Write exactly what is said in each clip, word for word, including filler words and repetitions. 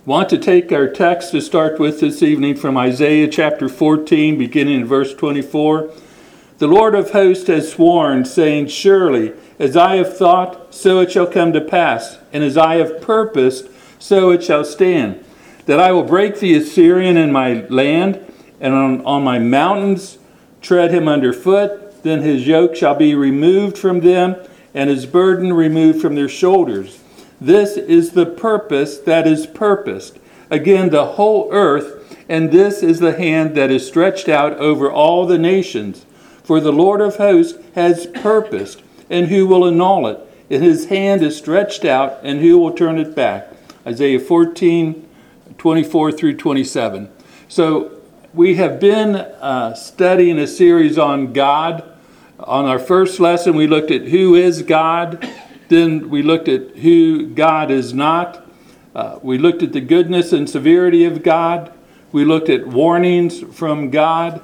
Want to take our text to start with this evening from Isaiah chapter fourteen, beginning in verse twenty-four. The Lord of hosts has sworn, saying, surely, as I have thought, so it shall come to pass, and as I have purposed, so it shall stand, that I will break the Assyrian in my land, and on, on my mountains tread him underfoot. Then his yoke shall be removed from them, and his burden removed from their shoulders. This is the purpose that is purposed. Again, the whole earth, and this is the hand that is stretched out over all the nations. For the Lord of hosts has purposed, and who will annul it? And his hand is stretched out, and who will turn it back? Isaiah fourteen, twenty-four through twenty-seven. So we have been uh, studying a series on God. On our first lesson, we looked at who is God. Then we looked at who God is not. Uh, we looked at the goodness and severity of God. We looked at warnings from God.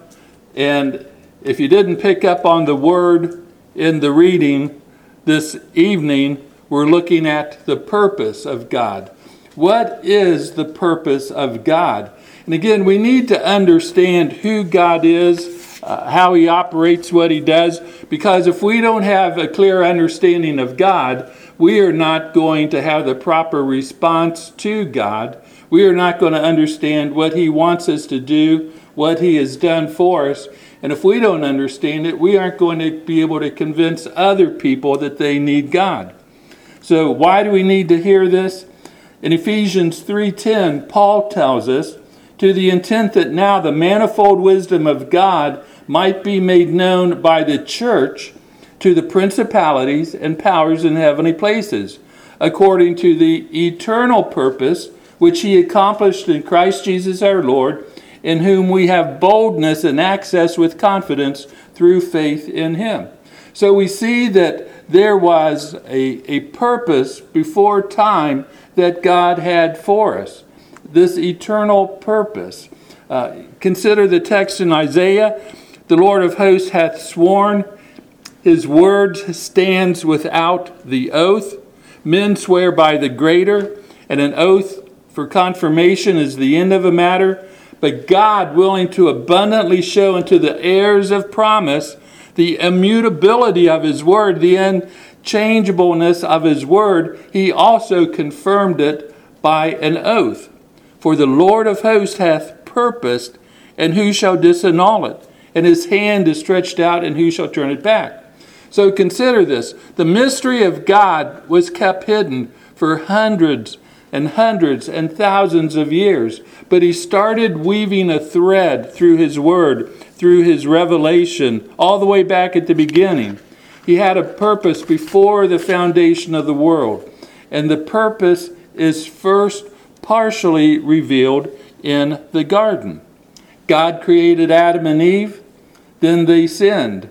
And if you didn't pick up on the word in the reading this evening, we're looking at the purpose of God. What is the purpose of God? And again, we need to understand who God is, Uh, how he operates, what he does, because if we don't have a clear understanding of God, we are not going to have the proper response to God. We are not going to understand what he wants us to do, what he has done for us. And if we don't understand it, we aren't going to be able to convince other people that they need God. So why do we need to hear this? In Ephesians three ten, Paul tells us, to the intent that now the manifold wisdom of God might be made known by the church to the principalities and powers in heavenly places, according to the eternal purpose which he accomplished in Christ Jesus our Lord, in whom we have boldness and access with confidence through faith in him. So we see that there was a, a purpose before time that God had for us, this eternal purpose. Uh, consider the text in Isaiah. The Lord of hosts hath sworn, his word stands without the oath. Men swear by the greater, and an oath for confirmation is the end of a matter. But God, willing to abundantly show unto the heirs of promise the immutability of his word, the unchangeableness of his word, he also confirmed it by an oath. For the Lord of hosts hath purposed, and who shall disannul it? And his hand is stretched out, and who shall turn it back? So consider this. The mystery of God was kept hidden for hundreds and hundreds and thousands of years. But he started weaving a thread through his word, through his revelation, all the way back at the beginning. He had a purpose before the foundation of the world. And the purpose is first partially revealed in the garden. God created Adam and Eve. Then they sinned.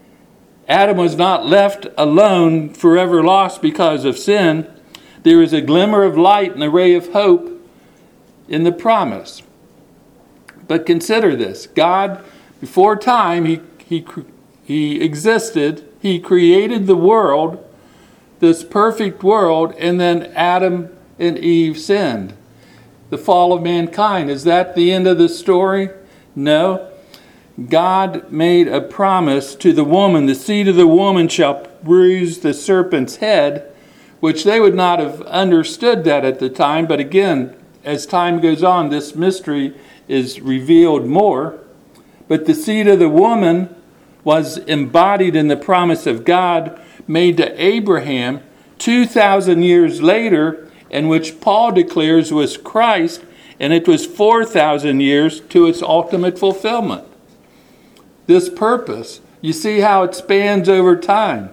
Adam was not left alone, forever lost because of sin. There is a glimmer of light and a ray of hope in the promise. But consider this. God, before time, he, he, he existed. He created the world, this perfect world, and then Adam and Eve sinned. The fall of mankind. Is that the end of the story? No. God made a promise to the woman, the seed of the woman shall bruise the serpent's head, which they would not have understood that at the time. But again, as time goes on, this mystery is revealed more. But the seed of the woman was embodied in the promise of God made to Abraham two thousand years later, and which Paul declares was Christ, and it was four thousand years to its ultimate fulfillment. This purpose, you see how it spans over time.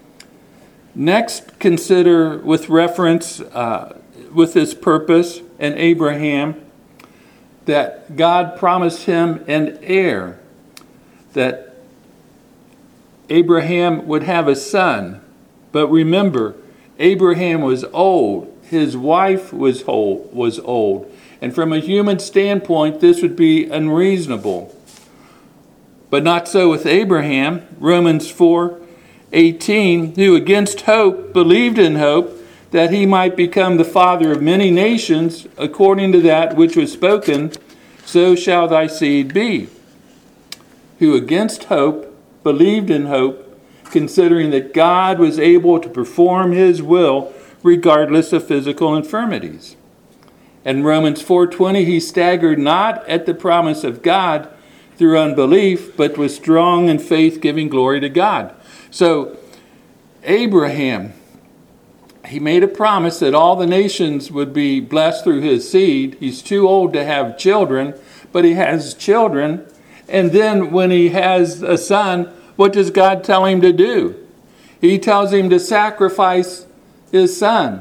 Next, consider with reference uh, with this purpose and Abraham that God promised him an heir, that Abraham would have a son. But remember, Abraham was old. His wife was old, was old. And from a human standpoint, this would be unreasonable. But not so with Abraham. Romans four eighteen, who against hope believed in hope, that he might become the father of many nations, according to that which was spoken, so shall thy seed be. Who against hope believed in hope, considering that God was able to perform his will regardless of physical infirmities. In Romans four twenty, he staggered not at the promise of God through unbelief, but was strong in faith, giving glory to God. So Abraham, he made a promise that all the nations would be blessed through his seed. He's too old to have children, but he has children. And then when he has a son, what does God tell him to do? He tells him to sacrifice his son.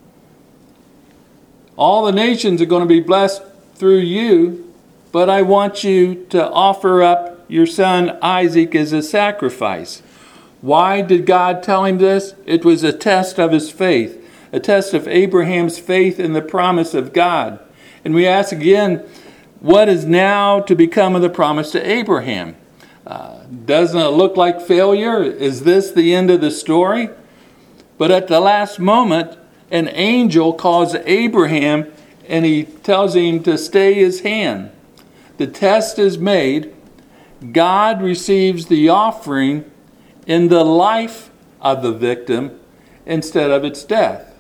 All the nations are going to be blessed through you, but I want you to offer up your son Isaac as a sacrifice. Why did God tell him this? It was a test of his faith, a test of Abraham's faith in the promise of God. And we ask again, what is now to become of the promise to Abraham? Uh, doesn't it look like failure? Is this the end of the story? But at the last moment, an angel calls Abraham and he tells him to stay his hand. The test is made. God receives the offering in the life of the victim instead of its death.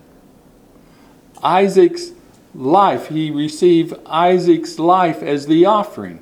Isaac's life, he received Isaac's life as the offering.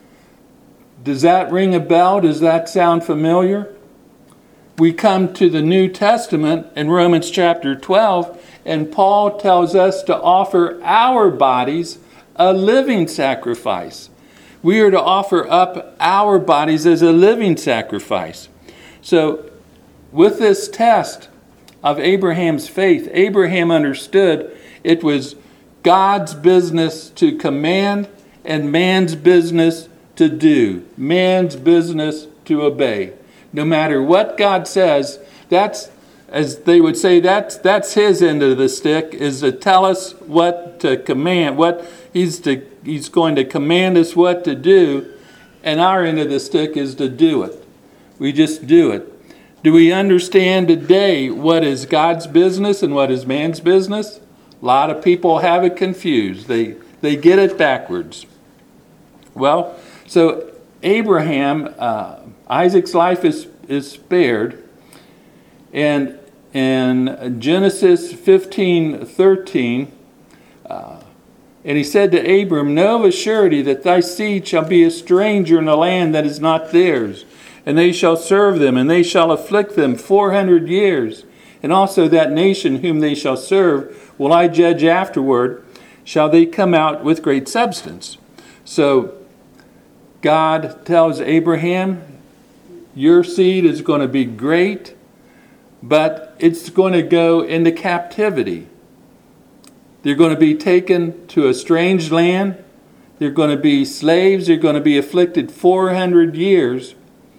Does that ring a bell? Does that sound familiar? We come to the New Testament in Romans chapter twelve, and Paul tells us to offer our bodies a living sacrifice. We are to offer up our bodies as a living sacrifice. So with this test of Abraham's faith, Abraham understood it was God's business to command and man's business to do, man's business to obey. No matter what God says, that's, as they would say, that's that's his end of the stick, is to tell us what to command, what he's to he's going to command us what to do, and our end of the stick is to do it. We just do it. Do we understand today what is God's business and what is man's business? A lot of people have it confused. They they get it backwards. Well, so Abraham, uh, Isaac's life is, is spared. And in Genesis fifteen thirteen, uh, and he said to Abram, know of a surety that thy seed shall be a stranger in a land that is not theirs, and they shall serve them, and they shall afflict them four hundred years. And also that nation whom they shall serve will I judge afterward, shall they come out with great substance. So God tells Abraham, your seed is going to be great, but it's going to go into captivity. They're going to be taken to a strange land. They're going to be slaves. They're going to be afflicted four hundred years.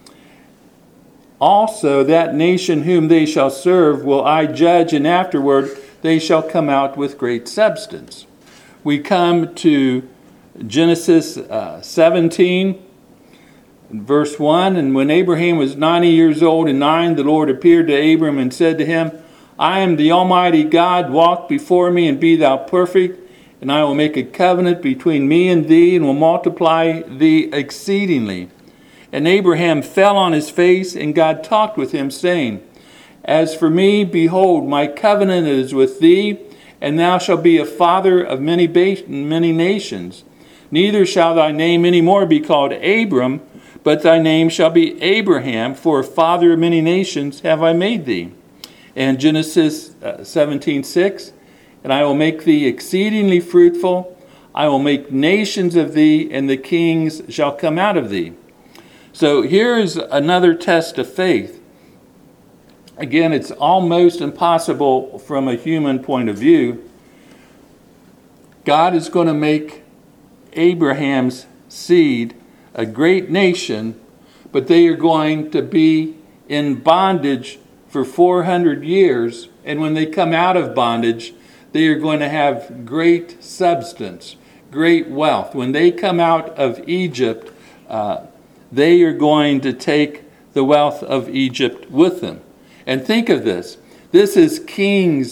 Also, that nation whom they shall serve will I judge, and afterward they shall come out with great substance. We come to Genesis uh, seventeen, verse one. And when Abraham was ninety years old and nine, the Lord appeared to Abram and said to him, I am the Almighty God, walk before me and be thou perfect, and I will make a covenant between me and thee, and will multiply thee exceedingly. And Abraham fell on his face, and God talked with him, saying, As for me, behold, my covenant is with thee, and thou shalt be a father of many ba- many nations. Neither shall thy name any more be called Abram, but thy name shall be Abraham, for a father of many nations have I made thee. And Genesis seventeen six, and I will make thee exceedingly fruitful. I will make nations of thee, and the kings shall come out of thee. So here's another test of faith. Again, it's almost impossible from a human point of view. God is going to make Abraham's seed a great nation, but they are going to be in bondage for four hundred years. And when they come out of bondage, they are going to have great substance, great wealth. When they come out of Egypt, uh, they are going to take the wealth of Egypt with them. And think of this. This is king's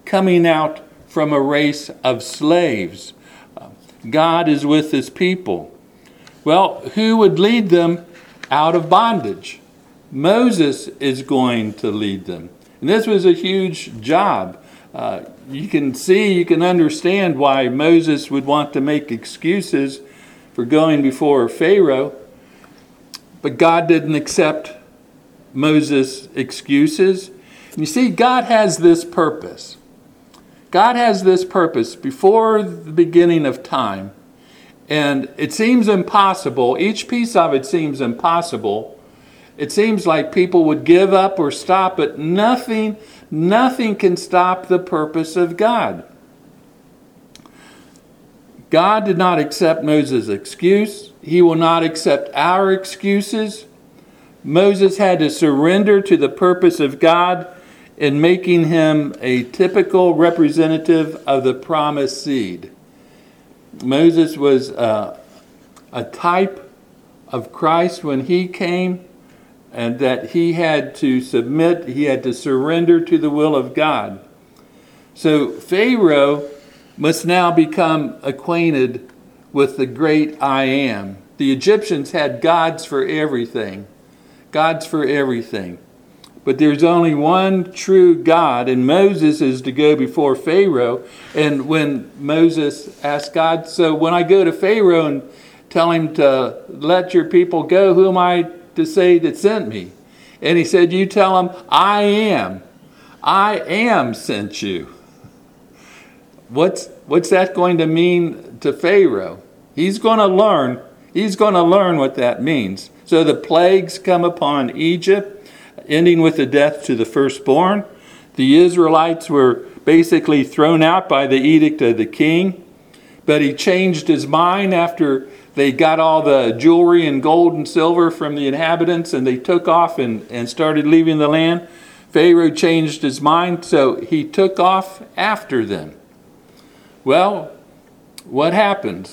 coming out from a race of slaves. God is with his people. Well, who would lead them out of bondage? Moses is going to lead them. And this was a huge job. Uh, you can see, you can understand why Moses would want to make excuses for going before Pharaoh. But God didn't accept Moses' excuses. And you see, God has this purpose. God has this purpose before the beginning of time. And it seems impossible. Each piece of it seems impossible. It seems like people would give up or stop, but nothing, nothing can stop the purpose of God. God did not accept Moses' excuse. He will not accept our excuses. Moses had to surrender to the purpose of God in making him a typical representative of the promised seed. Moses was uh, a type of Christ when he came, and that he had to submit, he had to surrender to the will of God. So Pharaoh must now become acquainted with the great I Am. The Egyptians had gods for everything. Gods for everything. But there's only one true God, and Moses is to go before Pharaoh. And when Moses asked God, so when I go to Pharaoh and tell him to let your people go, who am I to say that sent me? And he said, you tell him, I am. I am sent you. What's, what's that going to mean to Pharaoh? He's going to learn. He's going to learn what that means. So the plagues come upon Egypt, ending with the death to the firstborn. The Israelites were basically thrown out by the edict of the king. But he changed his mind after they got all the jewelry and gold and silver from the inhabitants, and they took off and, and started leaving the land. Pharaoh changed his mind, so he took off after them. Well, what happens?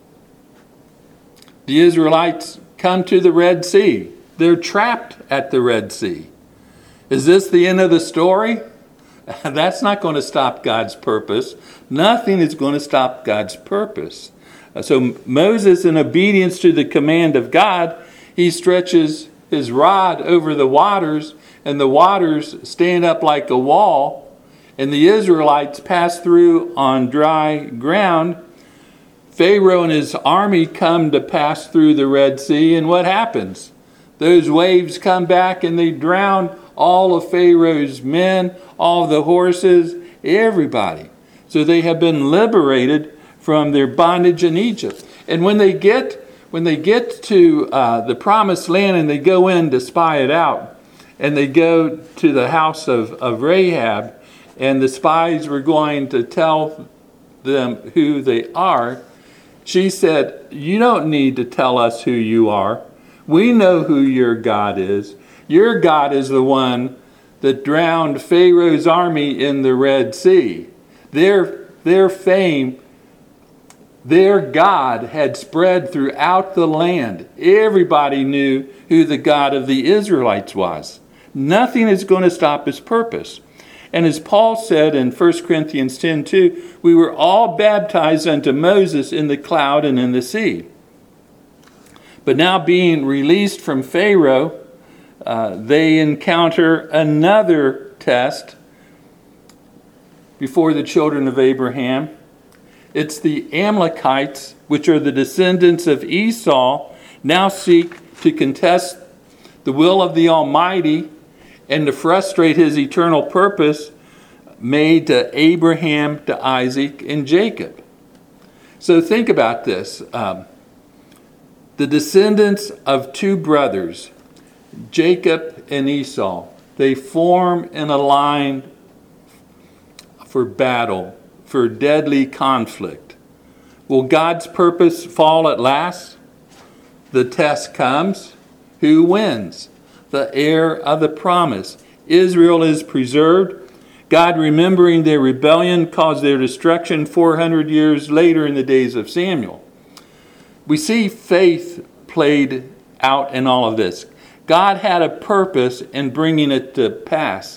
The Israelites come to the Red Sea. They're trapped at the Red Sea. Is this the end of the story? That's not going to stop God's purpose. Nothing is going to stop God's purpose. So Moses, in obedience to the command of God, he stretches his rod over the waters, and the waters stand up like a wall, and the Israelites pass through on dry ground. Pharaoh and his army come to pass through the Red Sea, and what happens? Those waves come back and they drown all of Pharaoh's men, all of the horses, everybody. So they have been liberated from their bondage in Egypt. And when they get when they get to uh, the promised land and they go in to spy it out, and they go to the house of, of Rahab, and the spies were going to tell them who they are, she said, you don't need to tell us who you are. We know who your God is. Your God is the one that drowned Pharaoh's army in the Red Sea. Their, their fame, their God had spread throughout the land. Everybody knew who the God of the Israelites was. Nothing is going to stop his purpose. And as Paul said in First Corinthians ten two, we were all baptized unto Moses in the cloud and in the sea. But now being released from Pharaoh, uh, they encounter another test before the children of Abraham. It's the Amalekites, which are the descendants of Esau, now seek to contest the will of the Almighty and to frustrate his eternal purpose made to Abraham, to Isaac, and Jacob. So think about this. Um, the descendants of two brothers, Jacob and Esau, they form in a line for battle, for deadly conflict. Will God's purpose fall at last? The test comes. Who wins? The heir of the promise. Israel is preserved. God, remembering their rebellion, caused their destruction four hundred years later in the days of Samuel. We see faith played out in all of this. God had a purpose in bringing it to pass.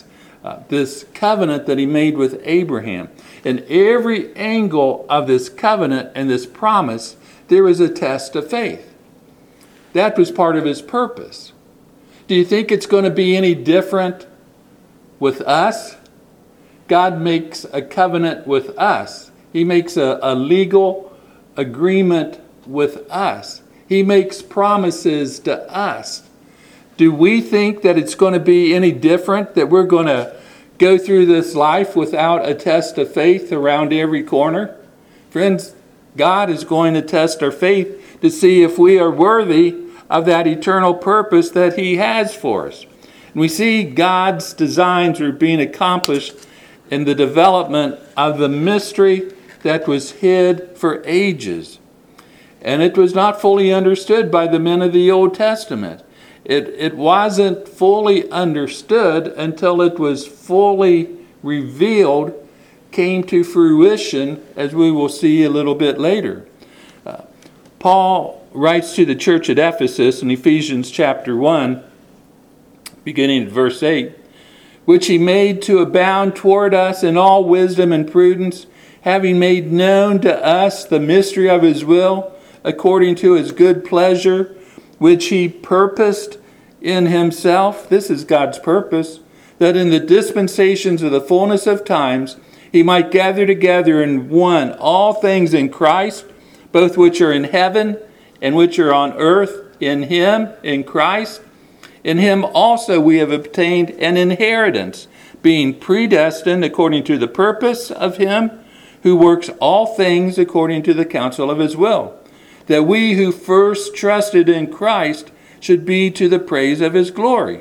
uh, this covenant that he made with Abraham. And every angle of this covenant and this promise, there was a test of faith. That was part of his purpose. Do you think it's going to be any different with us? God makes a covenant with us. He makes a, a legal agreement with us. He makes promises to us. Do we think that it's going to be any different, that we're going to go through this life without a test of faith around every corner? Friends, God is going to test our faith to see if we are worthy of that eternal purpose that he has for us. And we see God's designs are being accomplished in the development of the mystery that was hid for ages. And it was not fully understood by the men of the Old Testament. It, it wasn't fully understood until it was fully revealed, came to fruition, as we will see a little bit later. Uh, Paul writes to the church at Ephesus in Ephesians chapter one, beginning at verse eight, which he made to abound toward us in all wisdom and prudence, having made known to us the mystery of his will, according to his good pleasure, which he purposed in himself. This is God's purpose, that in the dispensations of the fullness of times he might gather together in one all things in Christ, both which are in heaven and which are on earth, in him, in Christ. In him also we have obtained an inheritance, being predestined according to the purpose of him who works all things according to the counsel of his will, that we who first trusted in Christ should be to the praise of his glory.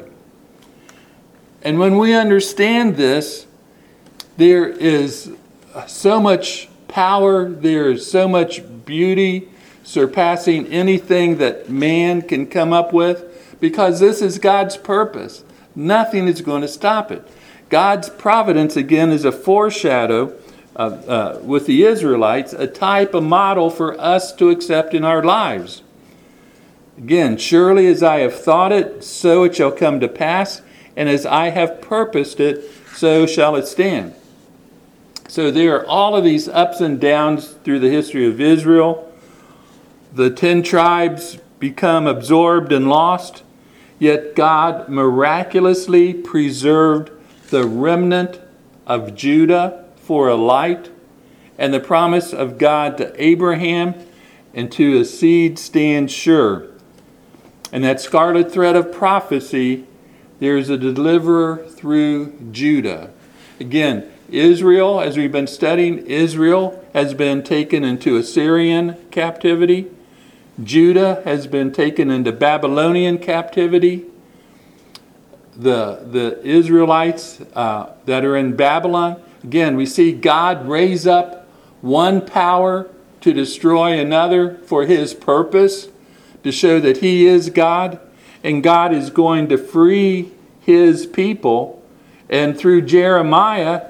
And when we understand this, there is so much power, there is so much beauty, surpassing anything that man can come up with, because this is God's purpose. Nothing is going to stop it. God's providence, again, is a foreshadow of, uh, with the Israelites, a type, a model for us to accept in our lives. Again, surely as I have thought it, so it shall come to pass, and as I have purposed it, so shall it stand. So there are all of these ups and downs through the history of Israel. The ten tribes become absorbed and lost, yet God miraculously preserved the remnant of Judah for a light, and the promise of God to Abraham and to his seed stands sure. And that scarlet thread of prophecy, there's a deliverer through Judah. Again, Israel, as we've been studying, Israel has been taken into Assyrian captivity. Judah has been taken into Babylonian captivity. The, the Israelites uh, that are in Babylon, again, we see God raise up one power to destroy another for his purpose, to show that he is God, and God is going to free his people. And through Jeremiah,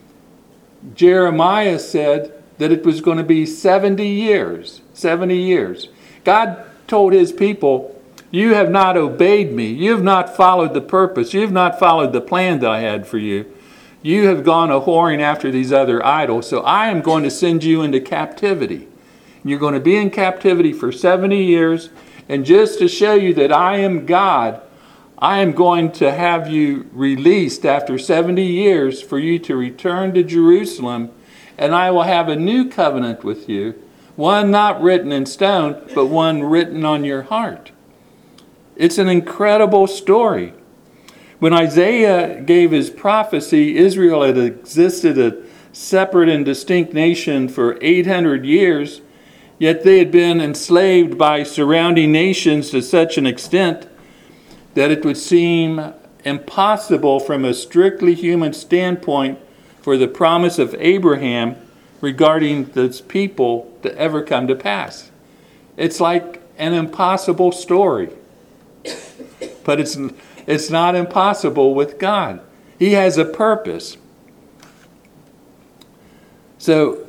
Jeremiah said that it was going to be seventy years. seventy years. God told his people, you have not obeyed me. You have not followed the purpose. You have not followed the plan that I had for you. You have gone a whoring after these other idols. So I am going to send you into captivity. You're going to be in captivity for seventy years. And just to show you that I am God, I am going to have you released after seventy years for you to return to Jerusalem. And I will have a new covenant with you. One not written in stone, but one written on your heart. It's an incredible story. When Isaiah gave his prophecy, Israel had existed a separate and distinct nation for eight hundred years, yet they had been enslaved by surrounding nations to such an extent that it would seem impossible from a strictly human standpoint for the promise of Abraham regarding this people to ever come to pass. It's like an impossible story. But it's it's not impossible with God. He has a purpose. So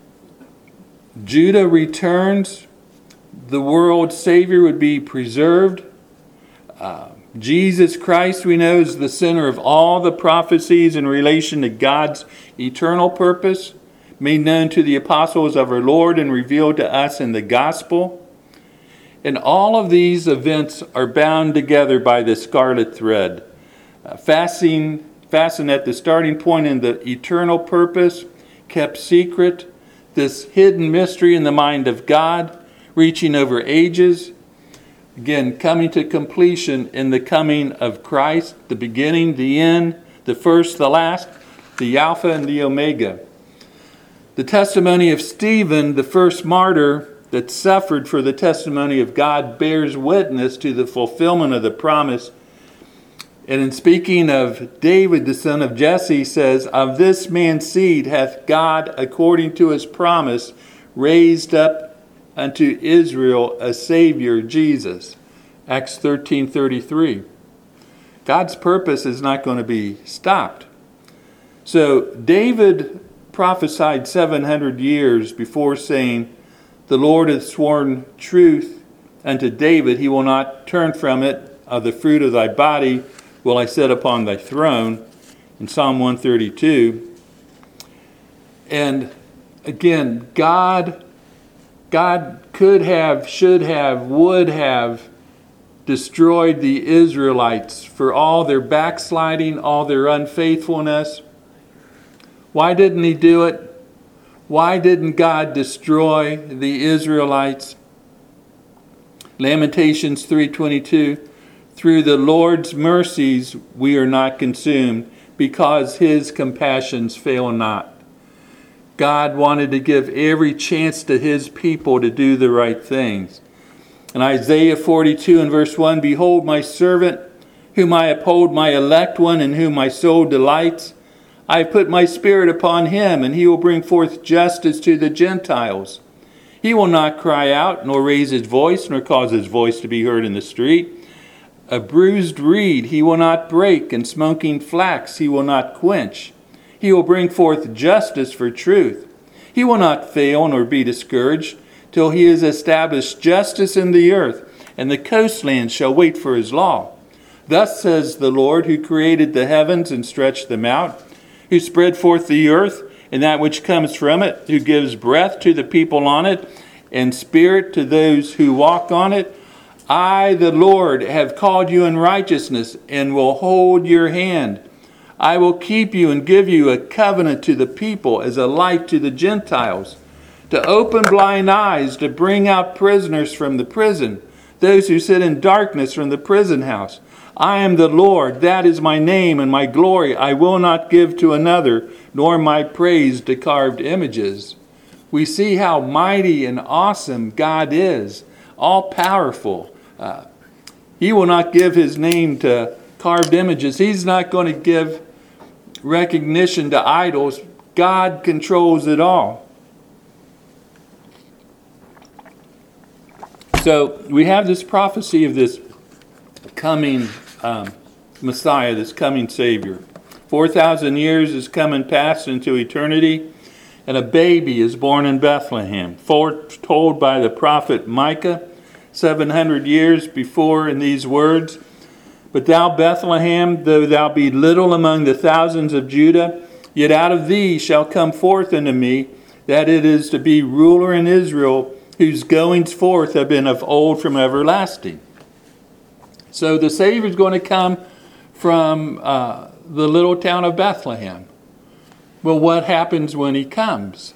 Judah returns. The world's Savior would be preserved. Uh, Jesus Christ, we know, is the center of all the prophecies in relation to God's eternal purpose, made known to the apostles of our Lord and revealed to us in the gospel. And all of these events are bound together by the scarlet thread, uh, fastening, fastened at the starting point in the eternal purpose, kept secret, this hidden mystery in the mind of God, reaching over ages, again, coming to completion in the coming of Christ, the beginning, the end, the first, the last, the Alpha and the Omega. The testimony of Stephen, the first martyr that suffered for the testimony of God, bears witness to the fulfillment of the promise. And in speaking of David, the son of Jesse, says, "Of this man's seed hath God, according to his promise, raised up unto Israel a Savior, Jesus." Acts thirteen thirty-three. God's purpose is not going to be stopped. So David prophesied seven hundred years before, saying, "The Lord hath sworn truth unto David, he will not turn from it. Of the fruit of thy body will I set upon thy throne," in Psalm one thirty-two. And again, God, God could have, should have, would have destroyed the Israelites for all their backsliding, all their unfaithfulness. Why didn't he do it? Why didn't God destroy the Israelites? Lamentations three twenty-two, "Through the Lord's mercies we are not consumed, because his compassions fail not." God wanted to give every chance to his people to do the right things. In Isaiah forty-two and verse one, "Behold my servant, whom I uphold, my elect one, in whom my soul delights. I have put my spirit upon him, and he will bring forth justice to the Gentiles. He will not cry out, nor raise his voice, nor cause his voice to be heard in the street. A bruised reed he will not break, and smoking flax he will not quench. He will bring forth justice for truth. He will not fail nor be discouraged, till he has established justice in the earth, and the coastlands shall wait for his law. Thus says the Lord, who created the heavens and stretched them out, who spread forth the earth and that which comes from it, who gives breath to the people on it, and spirit to those who walk on it. I, the Lord, have called you in righteousness, and will hold your hand. I will keep you and give you a covenant to the people as a light to the Gentiles, to open blind eyes, to bring out prisoners from the prison, those who sit in darkness from the prison house. I am the Lord, that is my name, and my glory I will not give to another, nor my praise to carved images." We see how mighty and awesome God is, all-powerful. Uh, he will not give his name to carved images. He's not going to give recognition to idols. God controls it all. So we have this prophecy of this coming um, Messiah, this coming Savior. Four thousand years is come and passed into eternity, and a baby is born in Bethlehem, foretold by the prophet Micah seven hundred years before in these words, "But thou, Bethlehem, though thou be little among the thousands of Judah, yet out of thee shall come forth unto me that it is to be ruler in Israel, whose goings forth have been of old from everlasting." So the Savior is going to come from uh, the little town of Bethlehem. Well, what happens when he comes?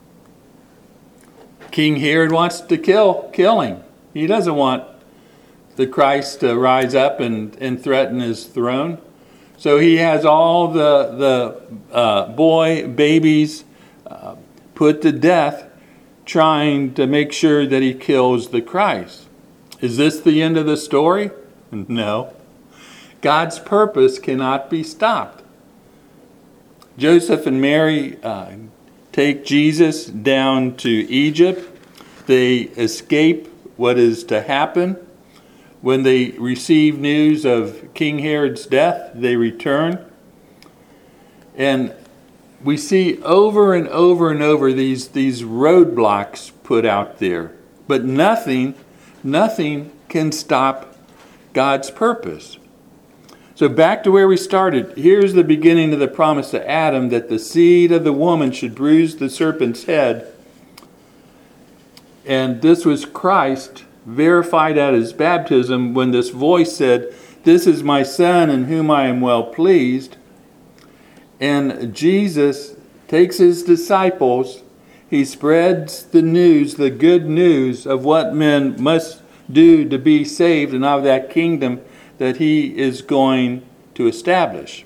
King Herod wants to kill, kill him. He doesn't want the Christ to rise up and, and threaten his throne. So he has all the, the uh, boy babies uh, put to death, trying to make sure that he kills the Christ. Is this the end of the story? No. God's purpose cannot be stopped. Joseph and Mary uh, take Jesus down to Egypt. They escape what is to happen. When they receive news of King Herod's death, they return. And we see over and over and over these, these roadblocks put out there. But nothing, nothing can stop God's purpose. So back to where we started. Here's the beginning of the promise to Adam that the seed of the woman should bruise the serpent's head. And this was Christ verified at his baptism when this voice said, "This is my son in whom I am well pleased." And Jesus takes his disciples. He spreads the news, the good news of what men must do to be saved and of that kingdom that he is going to establish.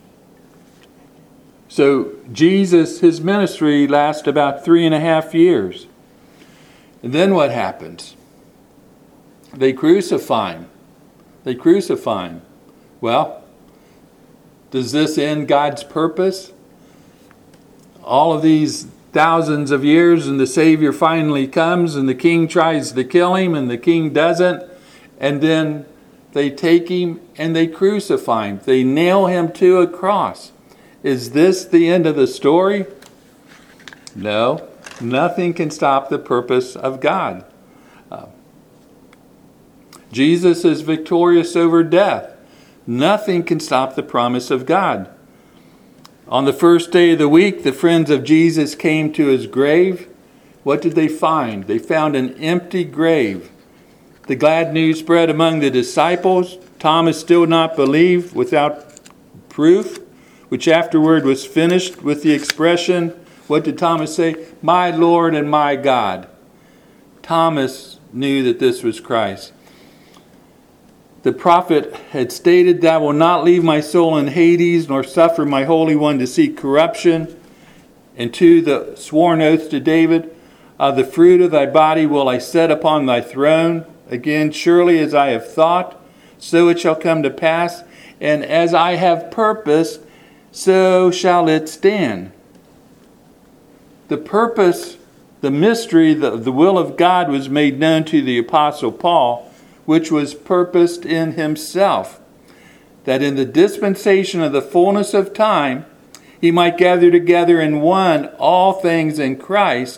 So Jesus, his ministry lasts about three and a half years. And then what happens? They crucify him. They crucify him. Well, does this end God's purpose? All of these thousands of years and the Savior finally comes and the king tries to kill him and the king doesn't. And then they take him and they crucify him. They nail him to a cross. Is this the end of the story? No. Nothing can stop the purpose of God. Uh, Jesus is victorious over death. Nothing can stop the promise of God. On the first day of the week, the friends of Jesus came to his grave. What did they find? They found an empty grave. The glad news spread among the disciples. Thomas still not believed without proof, which afterward was finished with the expression, what did Thomas say? "My Lord and my God." Thomas knew that this was Christ. The prophet had stated that I will not leave my soul in Hades, nor suffer my Holy One to see corruption. And to the sworn oath to David, of the fruit of thy body will I set upon thy throne. Again, surely as I have thought, so it shall come to pass. And as I have purposed, so shall it stand. The purpose, the mystery, the, the will of God was made known to the Apostle Paul, which was purposed in himself, that in the dispensation of the fullness of time, he might gather together in one all things in Christ,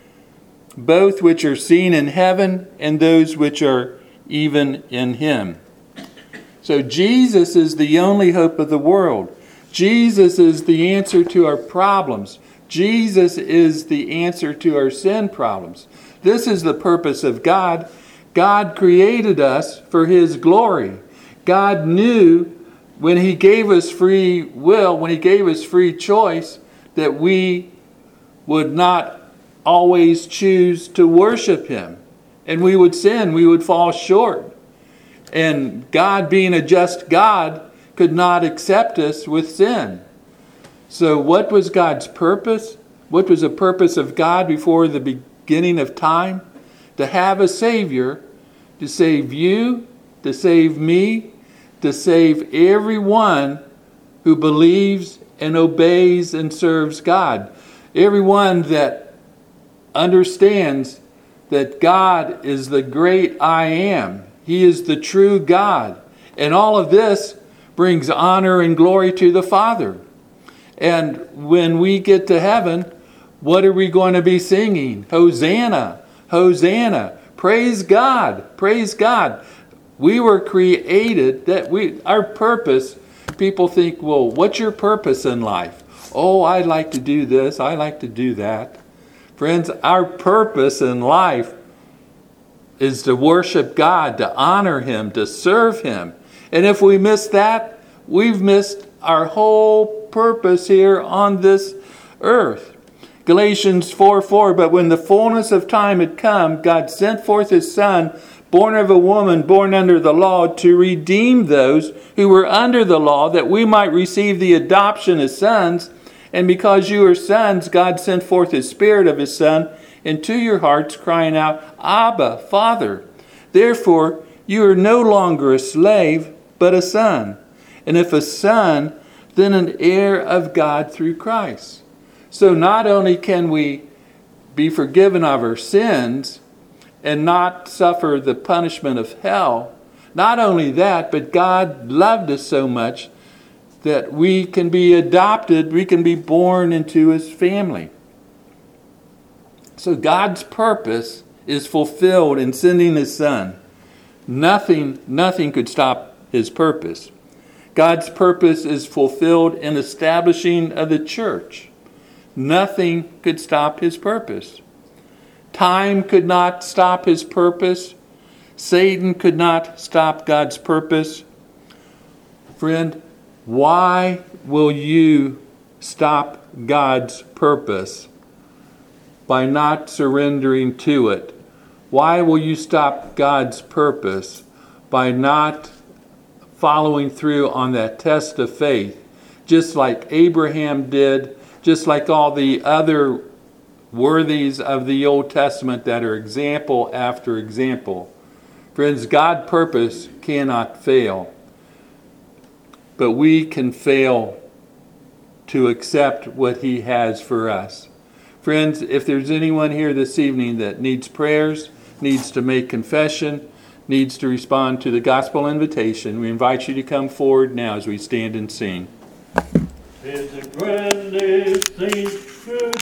both which are seen in heaven and those which are even in him. So Jesus is the only hope of the world. Jesus is the answer to our problems. Jesus is the answer to our sin problems. This is the purpose of God. God created us for his glory. God knew when he gave us free will, when he gave us free choice, that we would not always choose to worship him. And we would sin, we would fall short. And God, being a just God, could not accept us with sin. So what was God's purpose? What was the purpose of God before the beginning of time? To have a Savior to save you, to save me, to save everyone who believes and obeys and serves God. Everyone that understands that God is the great I am. He is the true God. And all of this brings honor and glory to the Father. And when we get to heaven, what are we going to be singing? Hosanna, Hosanna. Praise God, praise God. We were created, that we, our purpose, people think, well, what's your purpose in life? Oh, I like to do this, I like to do that. Friends, our purpose in life is to worship God, to honor him, to serve him. And if we miss that, we've missed our whole purpose here on this earth. Galatians four four, but when the fullness of time had come, God sent forth his Son, born of a woman, born under the law, to redeem those who were under the law, that we might receive the adoption as sons. And because you are sons, God sent forth his Spirit of his Son into your hearts, crying out, Abba, Father. Therefore, you are no longer a slave, but a son. And if a son, then an heir of God through Christ. So not only can we be forgiven of our sins and not suffer the punishment of hell, not only that, but God loved us so much that we can be adopted, we can be born into his family. So God's purpose is fulfilled in sending his Son. Nothing, nothing could stop his purpose. God's purpose is fulfilled in establishing of the church. Nothing could stop his purpose. Time could not stop his purpose. Satan could not stop God's purpose. Friend, why will you stop God's purpose by not surrendering to it? Why will you stop God's purpose by not following through on that test of faith, just like Abraham did, just like all the other worthies of the Old Testament that are example after example? Friends, God's purpose cannot fail, but we can fail to accept what he has for us. Friends, if there's anyone here this evening that needs prayers, needs to make confession, needs to respond to the gospel invitation, we invite you to come forward now as we stand and sing. It's the grandest thing to